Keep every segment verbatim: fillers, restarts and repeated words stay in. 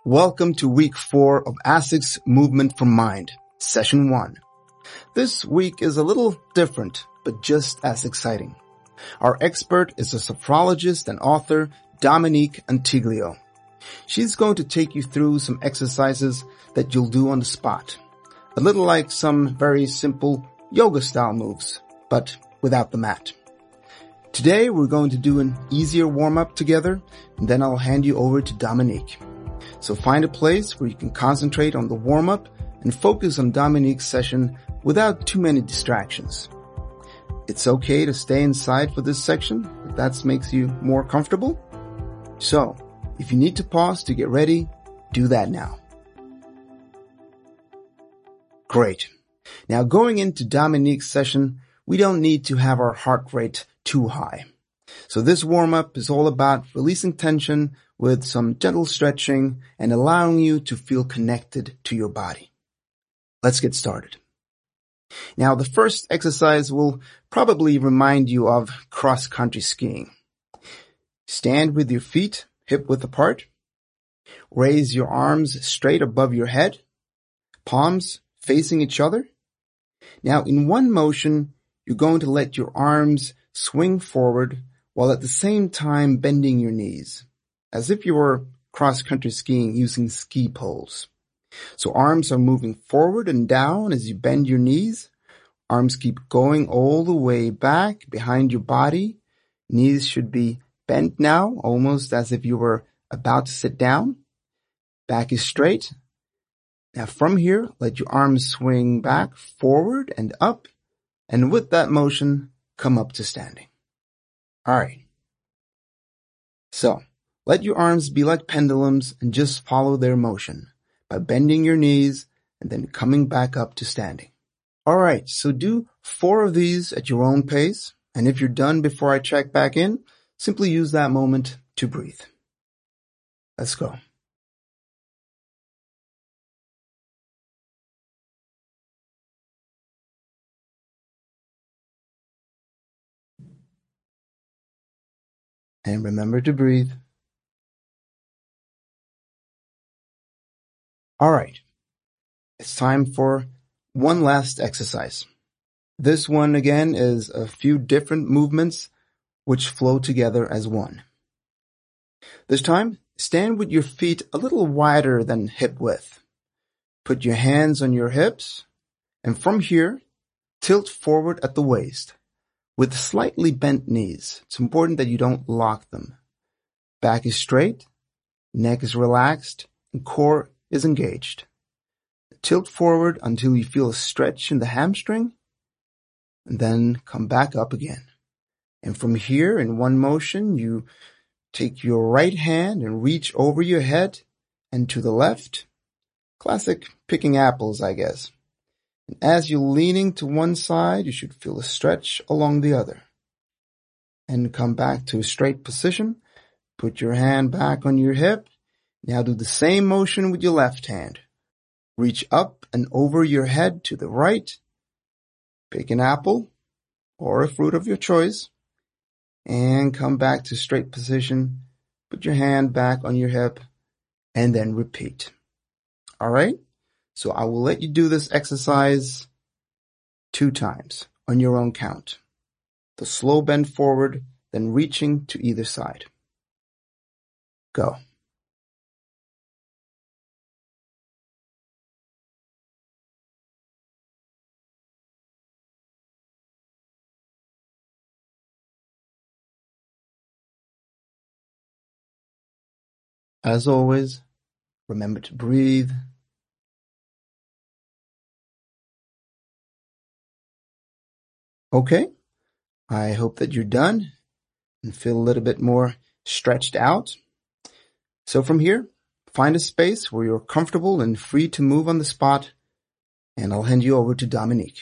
Welcome to week four of ASICS Movement for Mind, session one. This week is a little different, but just as exciting. Our expert is a sophrologist and author, Dominique Antiglio. She's going to take you through some exercises that you'll do on the spot. A little like some very simple yoga style moves, but without the mat. Today we're going to do an easier warm-up together, and then I'll hand you over to Dominique. So find a place where you can concentrate on the warm-up and focus on Dominique's session without too many distractions. It's okay to stay inside for this section if that makes you more comfortable. So, if you need to pause to get ready, do that now. Great. Now going into Dominique's session, we don't need to have our heart rate too high. So this warm-up is all about releasing tension with some gentle stretching and allowing you to feel connected to your body. Let's get started. Now the first exercise will probably remind you of cross-country skiing. Stand with your feet hip-width apart. Raise your arms straight above your head, palms facing each other. Now in one motion, you're going to let your arms swing forward while at the same time bending your knees, as if you were cross-country skiing using ski poles. So arms are moving forward and down as you bend your knees. Arms keep going all the way back behind your body. Knees should be bent now, almost as if you were about to sit down. Back is straight. Now from here, let your arms swing back, forward and up, and with that motion, come up to standing. Alright. So, let your arms be like pendulums and just follow their motion by bending your knees and then coming back up to standing. Alright, so do four of these at your own pace, and if you're done before I check back in, simply use that moment to breathe. Let's go. And remember to breathe. Alright, it's time for one last exercise. This one again is a few different movements which flow together as one. This time, stand with your feet a little wider than hip width. Put your hands on your hips, and from here, tilt forward at the waist. With slightly bent knees, it's important that you don't lock them. Back is straight, neck is relaxed, and core is engaged. Tilt forward until you feel a stretch in the hamstring, and then come back up again. And from here, in one motion, you take your right hand and reach over your head and to the left. Classic picking apples, I guess. And as you're leaning to one side, you should feel a stretch along the other. And come back to a straight position. Put your hand back on your hip. Now do the same motion with your left hand. Reach up and over your head to the right. Pick an apple or a fruit of your choice. And come back to straight position. Put your hand back on your hip. And then repeat. Alright? So I will let you do this exercise two times on your own count. The slow bend forward, then reaching to either side. Go. As always, remember to breathe. Okay, I hope that you're done and feel a little bit more stretched out. So from here, find a space where you're comfortable and free to move on the spot, and I'll hand you over to Dominique.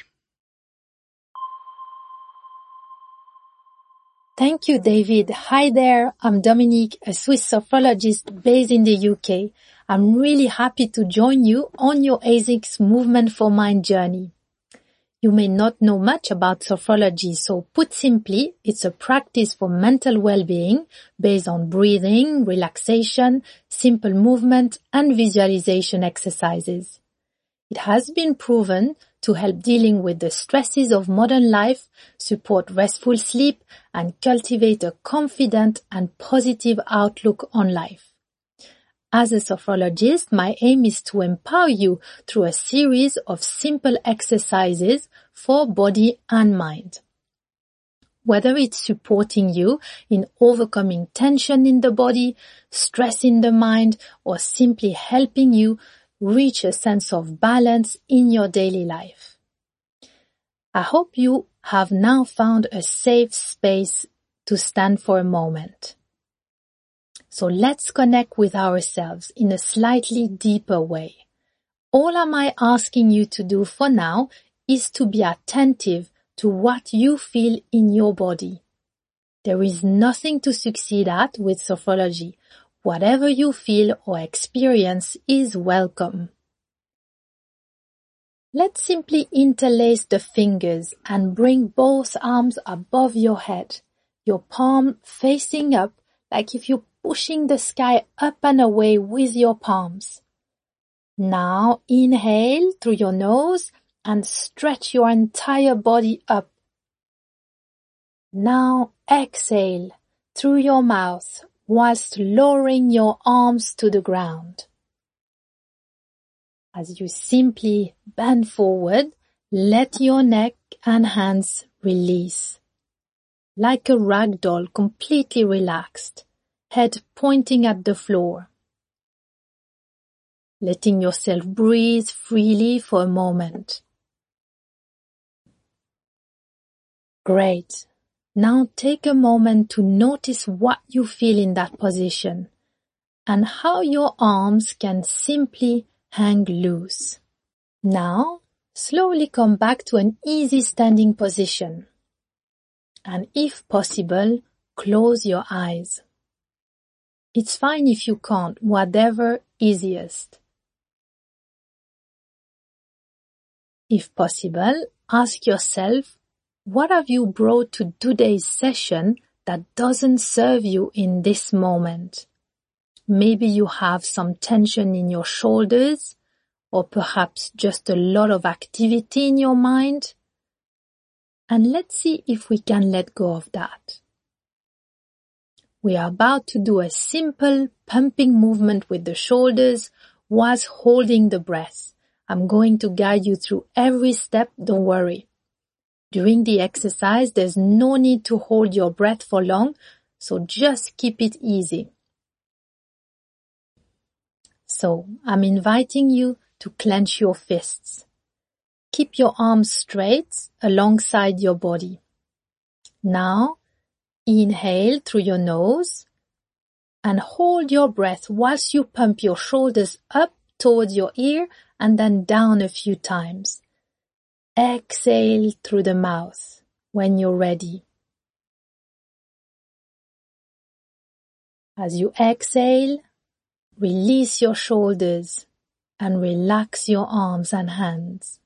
Thank you, David. Hi there, I'm Dominique, a Swiss sophrologist based in the U K. I'm really happy to join you on your ASICS Movement for Mind journey. You may not know much about sophrology, so put simply, it's a practice for mental well-being based on breathing, relaxation, simple movement, and visualization exercises. It has been proven to help dealing with the stresses of modern life, support restful sleep, and cultivate a confident and positive outlook on life. As a sophrologist, my aim is to empower you through a series of simple exercises for body and mind. Whether it's supporting you in overcoming tension in the body, stress in the mind, or simply helping you reach a sense of balance in your daily life. I hope you have now found a safe space to stand for a moment. So let's connect with ourselves in a slightly deeper way. All am I asking you to do for now is to be attentive to what you feel in your body. There is nothing to succeed at with sophrology. Whatever you feel or experience is welcome. Let's simply interlace the fingers and bring both arms above your head, your palm facing up like if you're pushing the sky up and away with your palms. Now inhale through your nose and stretch your entire body up. Now exhale through your mouth whilst lowering your arms to the ground. As you simply bend forward, let your neck and hands release. Like a rag doll, completely relaxed, head pointing at the floor. Letting yourself breathe freely for a moment. Great. Now take a moment to notice what you feel in that position and how your arms can simply hang loose. Now, slowly come back to an easy standing position. And if possible, close your eyes. It's fine if you can't, whatever easiest. If possible, ask yourself, what have you brought to today's session that doesn't serve you in this moment? Maybe you have some tension in your shoulders, or perhaps just a lot of activity in your mind. And let's see if we can let go of that. We are about to do a simple pumping movement with the shoulders whilst holding the breath. I'm going to guide you through every step, don't worry. During the exercise, there's no need to hold your breath for long, so just keep it easy. So, I'm inviting you to clench your fists. Keep your arms straight alongside your body. Now, inhale through your nose and hold your breath whilst you pump your shoulders up towards your ear and then down a few times. Exhale through the mouth when you're ready. As you exhale, release your shoulders and relax your arms and hands.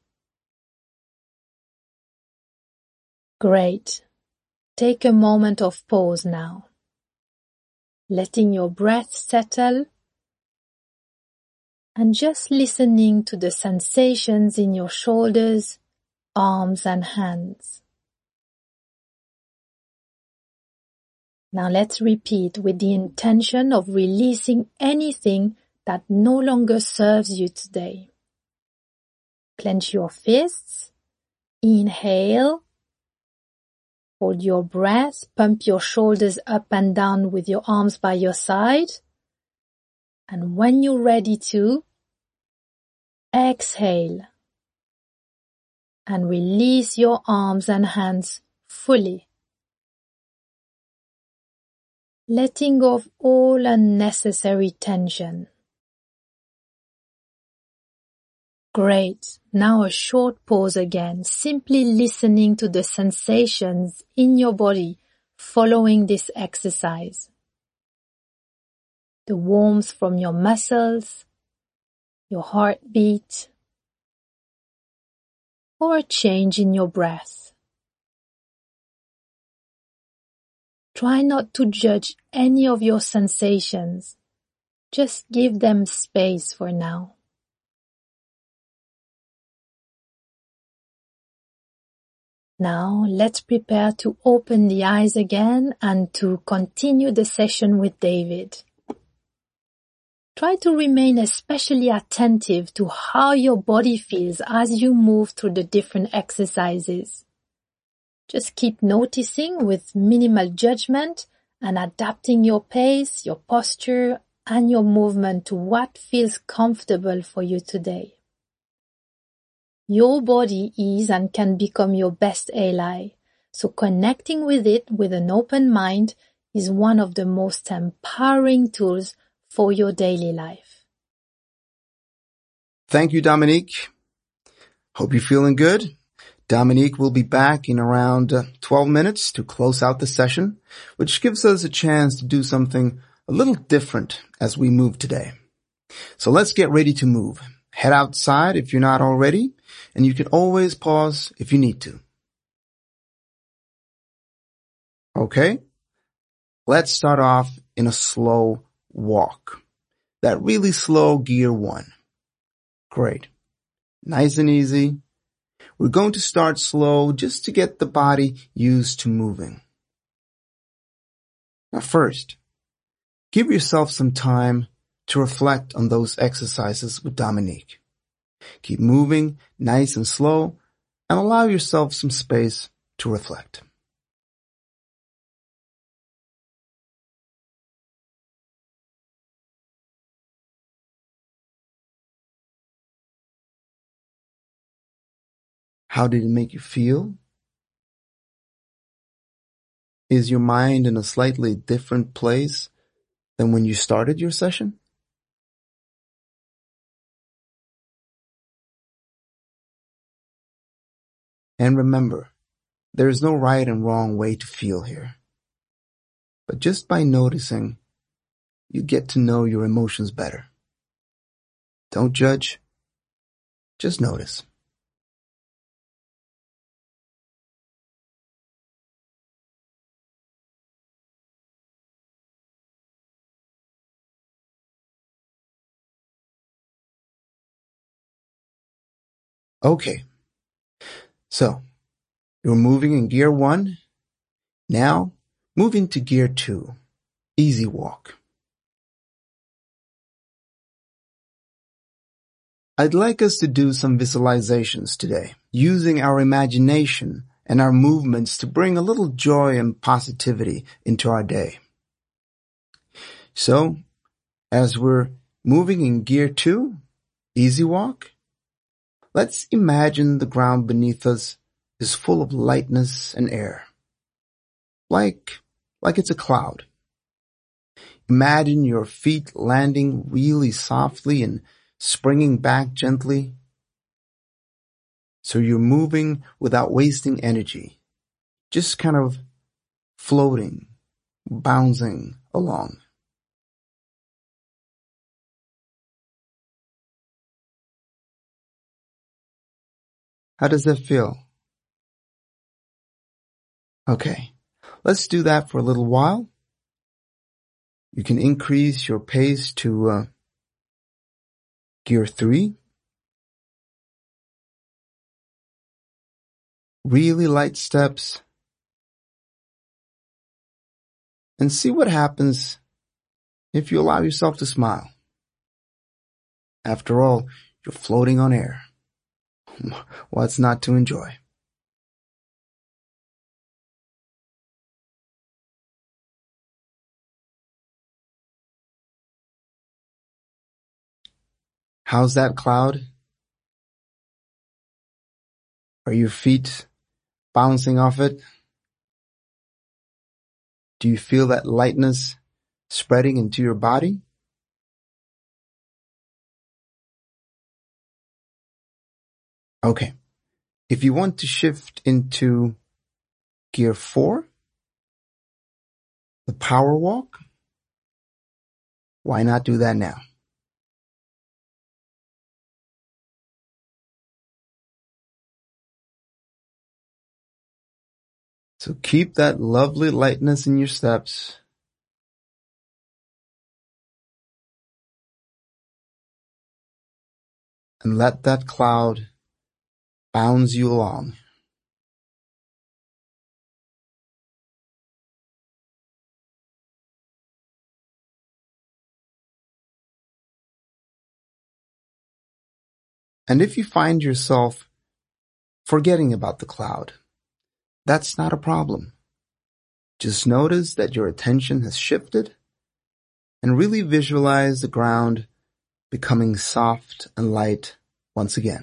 Great. Take a moment of pause now, letting your breath settle and just listening to the sensations in your shoulders, arms and hands. Now let's repeat with the intention of releasing anything that no longer serves you today. Clench your fists, inhale, hold your breath, pump your shoulders up and down with your arms by your side. And when you're ready to, exhale and release your arms and hands fully. Letting go of all unnecessary tension. Great. Now a short pause again, simply listening to the sensations in your body following this exercise. The warmth from your muscles, your heartbeat, or a change in your breath. Try not to judge any of your sensations. Just give them space for now. Now let's prepare to open the eyes again and to continue the session with David. Try to remain especially attentive to how your body feels as you move through the different exercises. Just keep noticing with minimal judgment and adapting your pace, your posture, and your movement to what feels comfortable for you today. Your body is and can become your best ally, so connecting with it with an open mind is one of the most empowering tools for your daily life. Thank you, Dominique. Hope you're feeling good. Dominique will be back in around uh, twelve minutes to close out the session, which gives us a chance to do something a little different as we move today. So let's get ready to move. Head outside if you're not already, and you can always pause if you need to. Okay, let's start off in a slow walk. That really slow gear one. Great. Nice and easy. We're going to start slow just to get the body used to moving. Now first, give yourself some time to reflect on those exercises with Dominique. Keep moving nice and slow and allow yourself some space to reflect. How did it make you feel? Is your mind in a slightly different place than when you started your session? And remember, there is no right and wrong way to feel here. But just by noticing, you get to know your emotions better. Don't judge, just notice. Okay, so you're moving in gear one. Now move into gear two, easy walk. I'd like us to do some visualizations today, using our imagination and our movements to bring a little joy and positivity into our day. So, as we're moving in gear two, easy walk, let's imagine the ground beneath us is full of lightness and air. Like, like it's a cloud. Imagine your feet landing really softly and springing back gently. So you're moving without wasting energy, just kind of floating, bouncing along. How does that feel? Okay, let's do that for a little while. You can increase your pace to uh, gear three. Really light steps. And see what happens if you allow yourself to smile. After all, you're floating on air. What's not to enjoy? How's that cloud? Are your feet bouncing off it? Do you feel that lightness spreading into your body? Okay. If you want to shift into gear four, the power walk, why not do that now? So keep that lovely lightness in your steps. And let that cloud bounce you along. And if you find yourself forgetting about the cloud, that's not a problem. Just notice that your attention has shifted and really visualize the ground becoming soft and light once again.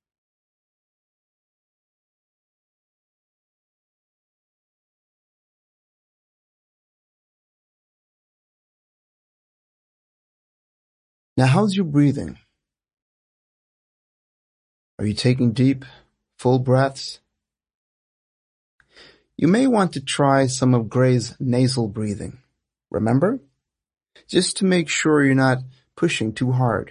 Now, how's your breathing? Are you taking deep, full breaths? You may want to try some of Gray's nasal breathing. Remember? Just to make sure you're not pushing too hard.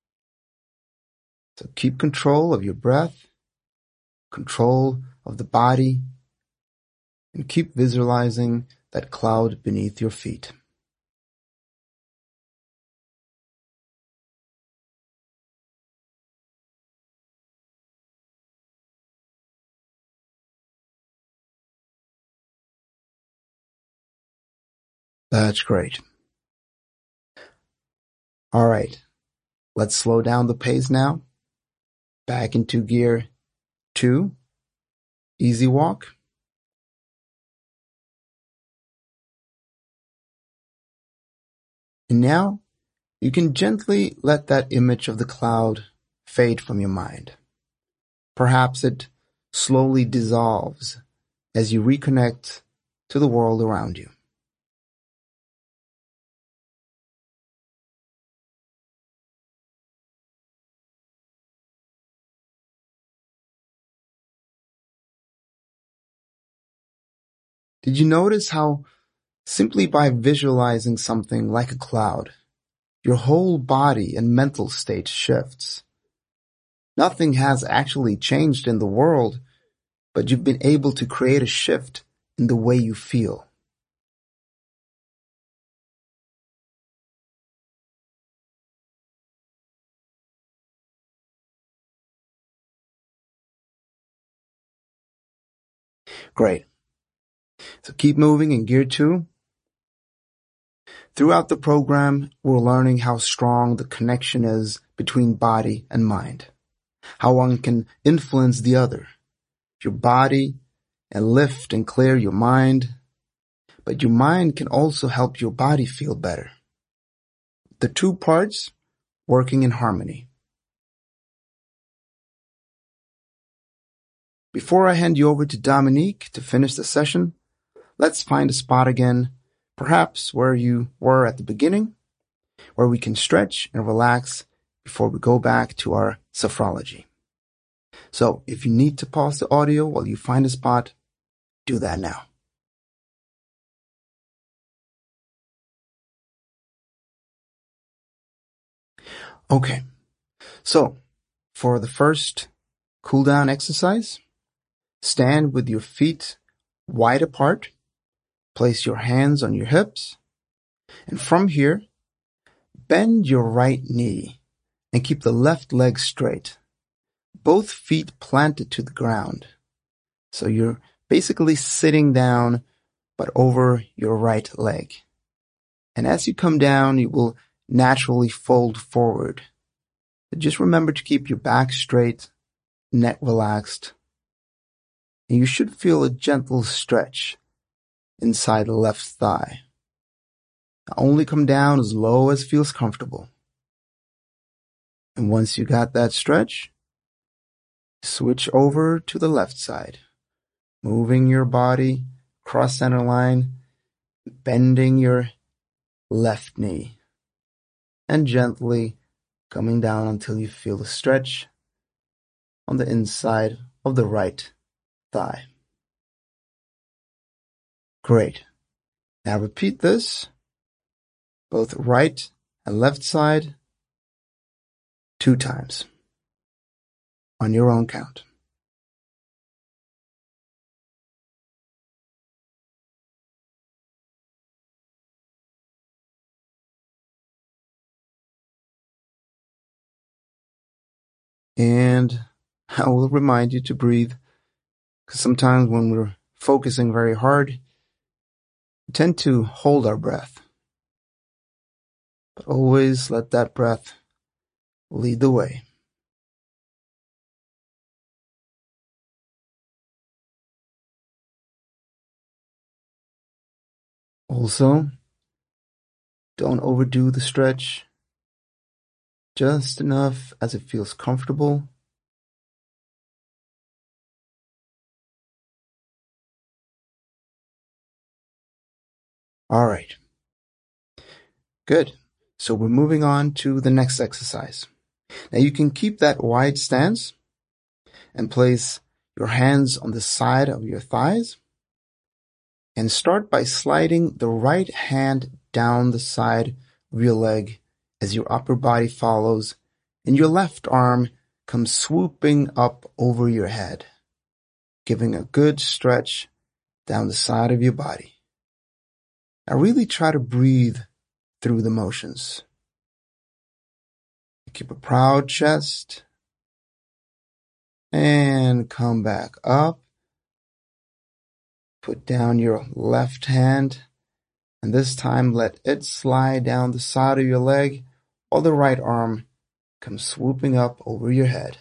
So keep control of your breath, control of the body, and keep visualizing that cloud beneath your feet. That's great. All right, let's slow down the pace now. Back into gear two, easy walk. And now you can gently let that image of the cloud fade from your mind. Perhaps it slowly dissolves as you reconnect to the world around you. Did you notice how simply by visualizing something like a cloud, your whole body and mental state shifts? Nothing has actually changed in the world, but you've been able to create a shift in the way you feel. Great. So keep moving in gear two. Throughout the program, we're learning how strong the connection is between body and mind, how one can influence the other, your body, and lift and clear your mind, but your mind can also help your body feel better. The two parts working in harmony. Before I hand you over to Dominique to finish the session, let's find a spot again, perhaps where you were at the beginning, where we can stretch and relax before we go back to our sophrology. So if you need to pause the audio while you find a spot, do that now. Okay, so for the first cool down exercise, stand with your feet wide apart, place your hands on your hips, and from here, bend your right knee and keep the left leg straight. Both feet planted to the ground. So you're basically sitting down, but over your right leg. And as you come down, you will naturally fold forward. But just remember to keep your back straight, neck relaxed, and you should feel a gentle stretch inside the left thigh. Only come down as low as feels comfortable. And once you got that stretch, switch over to the left side, moving your body cross center line, bending your left knee, and gently coming down until you feel the stretch on the inside of the right thigh. Great. Now repeat this, both right and left side, two times on your own count. And I will remind you to breathe, because sometimes when we're focusing very hard, we tend to hold our breath. But always let that breath lead the way. Also, don't overdo the stretch. Just enough as it feels comfortable. All right. Good. So we're moving on to the next exercise. Now you can keep that wide stance and place your hands on the side of your thighs and start by sliding the right hand down the side of your leg as your upper body follows and your left arm comes swooping up over your head, giving a good stretch down the side of your body. Now really try to breathe through the motions. Keep a proud chest and come back up. Put down your left hand and this time let it slide down the side of your leg while the right arm comes swooping up over your head.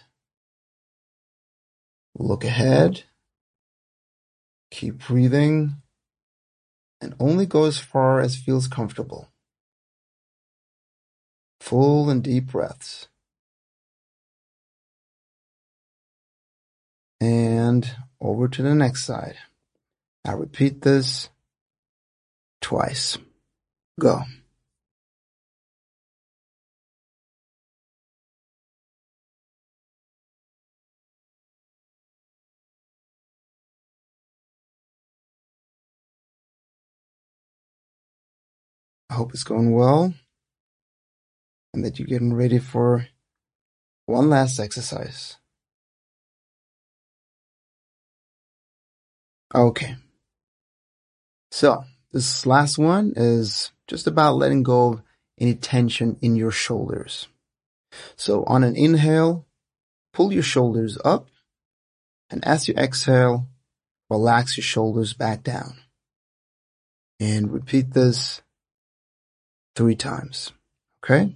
Look ahead. Keep breathing and only go as far as feels comfortable. Full and deep breaths. And over to the next side. Now repeat this twice. Go. I hope it's going well and that you're getting ready for one last exercise. Okay. So this last one is just about letting go of any tension in your shoulders. So on an inhale, pull your shoulders up, and as you exhale, relax your shoulders back down. And repeat this three times. Okay?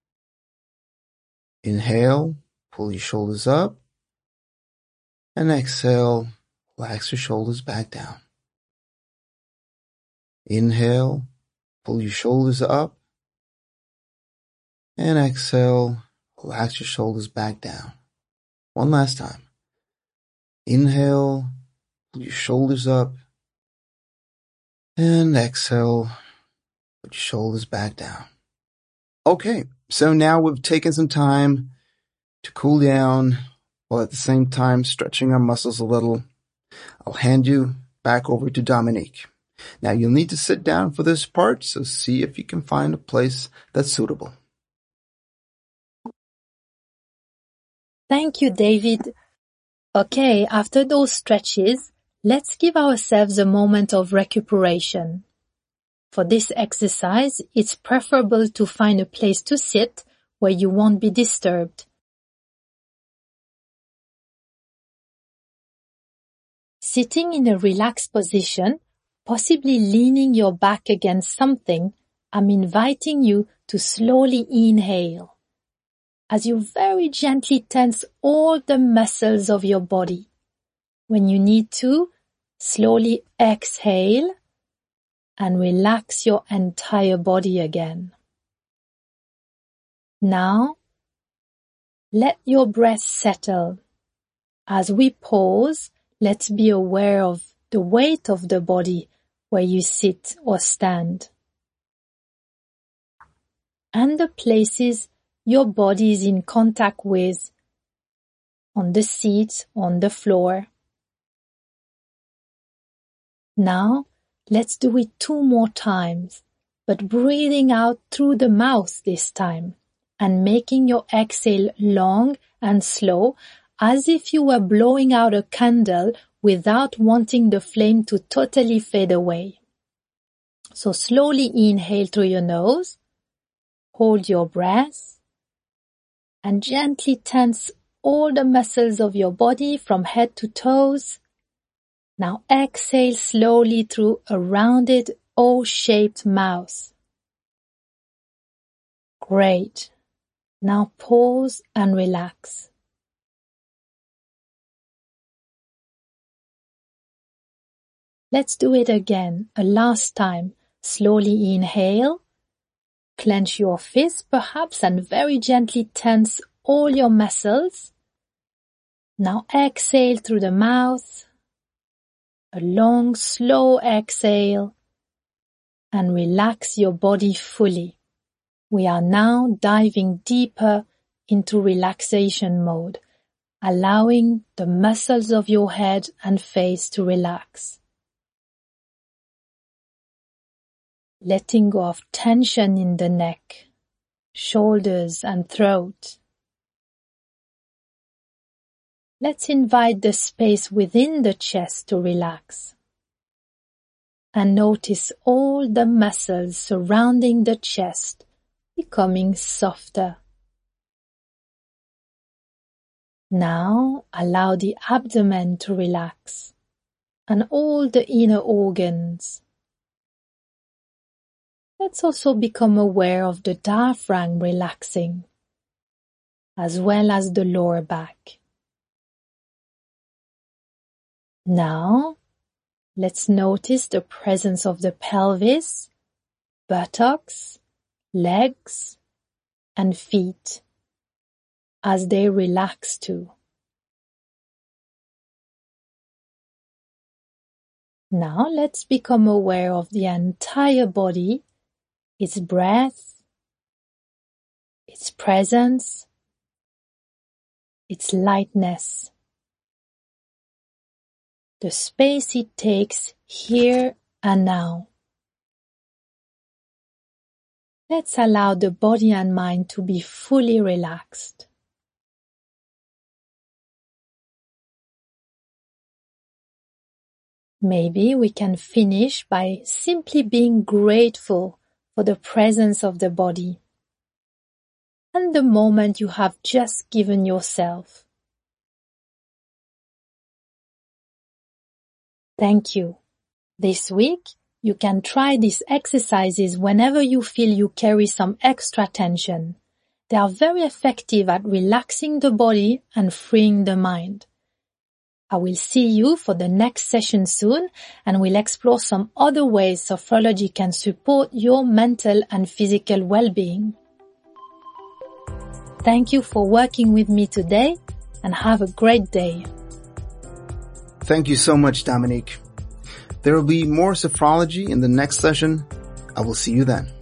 Inhale, pull your shoulders up, and exhale, relax your shoulders back down. Inhale, pull your shoulders up, and exhale, relax your shoulders back down. One last time. Inhale, pull your shoulders up, and exhale, put your shoulders back down. Okay, so now we've taken some time to cool down while at the same time stretching our muscles a little. I'll hand you back over to Dominique. Now you'll need to sit down for this part, so see if you can find a place that's suitable. Thank you, David. Okay, after those stretches, let's give ourselves a moment of recuperation. For this exercise, it's preferable to find a place to sit where you won't be disturbed. Sitting in a relaxed position, possibly leaning your back against something, I'm inviting you to slowly inhale, as you very gently tense all the muscles of your body. When you need to, slowly exhale and relax your entire body again. Now, let your breath settle. As we pause, let's be aware of the weight of the body where you sit or stand, and the places your body is in contact with, on the seat, on the floor. Now, let's do it two more times, but breathing out through the mouth this time, and making your exhale long and slow, as if you were blowing out a candle without wanting the flame to totally fade away. So slowly inhale through your nose, hold your breath, and gently tense all the muscles of your body from head to toes. Now exhale slowly through a rounded O-shaped mouth. Great. Now pause and relax. Let's do it again, a last time. Slowly inhale. Clench your fist perhaps and very gently tense all your muscles. Now exhale through the mouth. A long, slow exhale. And relax your body fully. We are now diving deeper into relaxation mode, allowing the muscles of your head and face to relax. Letting go of tension in the neck, shoulders and throat. Let's invite the space within the chest to relax. And notice all the muscles surrounding the chest becoming softer. Now allow the abdomen to relax and all the inner organs. Let's also become aware of the diaphragm relaxing, as well as the lower back. Now, let's notice the presence of the pelvis, buttocks, legs, and feet as they relax too. Now let's become aware of the entire body, its breath, its presence, its lightness, the space it takes here and now. Let's allow the body and mind to be fully relaxed. Maybe we can finish by simply being grateful for the presence of the body and the moment you have just given yourself. Thank you. This week, you can try these exercises whenever you feel you carry some extra tension. They are very effective at relaxing the body and freeing the mind. I will see you for the next session soon, and we'll explore some other ways sophrology can support your mental and physical well-being. Thank you for working with me today, and have a great day. Thank you so much, Dominique. There will be more sophrology in the next session. I will see you then.